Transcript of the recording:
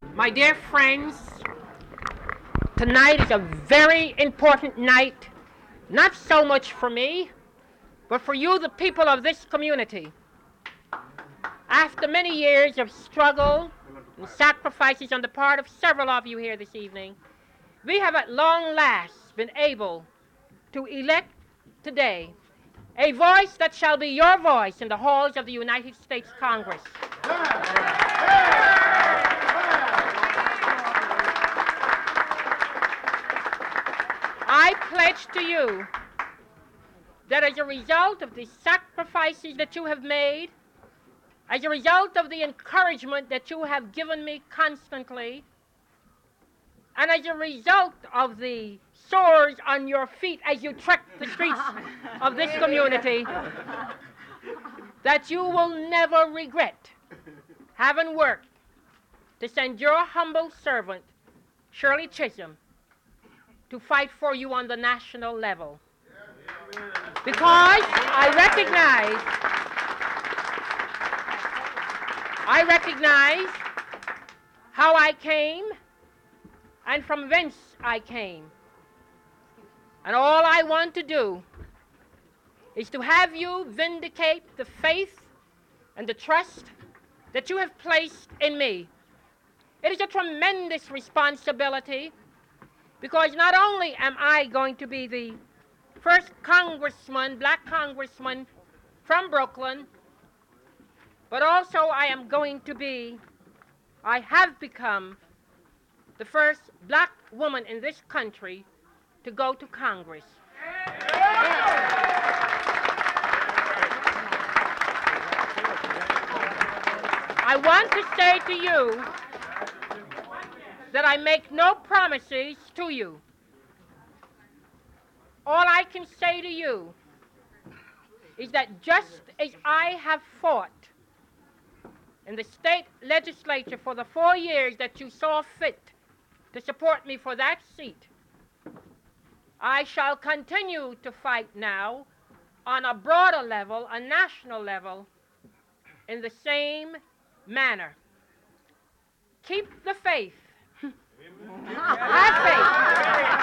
My dear friends, tonight is a very important night, not so much for me, but for you, the people of this community. After many years of struggle and sacrifices on the part of several of you here this evening, we have at long last been able to elect today a voice that shall be your voice in the halls of the United States Congress. I pledge to you that as a result of the sacrifices that you have made, as a result of the encouragement that you have given me constantly, and as a result of the sores on your feet as you trek the streets of this community, that you will never regret having worked to send your humble servant, Shirley Chisholm, to fight for you on the national level. Because I recognize how I came and from whence I came. And all I want to do is to have you vindicate the faith and the trust that you have placed in me. It is a tremendous responsibility because not only am I going to be the first congressman, black congressman from Brooklyn, but also I have become the first black woman in this country to go to Congress. I want to say to you that I make no promises to you. All I can say to you is that just as I have fought in the state legislature for the 4 years that you saw fit to support me for that seat, I shall continue to fight now on a broader level, a national level, in the same manner. Keep the faith. Have faith.